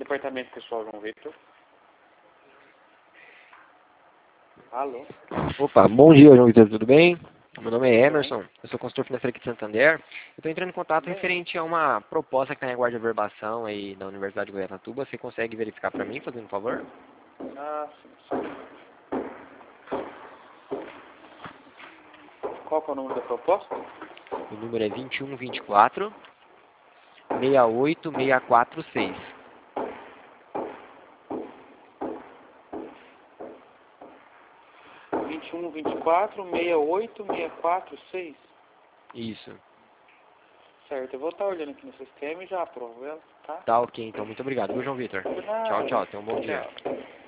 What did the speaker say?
Departamento Pessoal, João Vitor. Alô? Opa, bom dia, João Vitor, tudo bem? Meu nome é Emerson, eu sou consultor financeiro aqui de Santander. Eu estou entrando em contato referente a uma proposta que está em aguardo de averbação aí na Universidade de Goiatuba. Você consegue verificar para mim, fazendo um favor? Ah, sim. Qual que é o número da proposta? O número é 2124 68646. 2124-68646. Isso. Certo, eu vou estar olhando aqui no sistema e já aprovo ela, tá? Tá ok, então. Muito obrigado, viu, João Vitor? Por nada. Tchau, tchau. Tenha um bom dia. Tchau.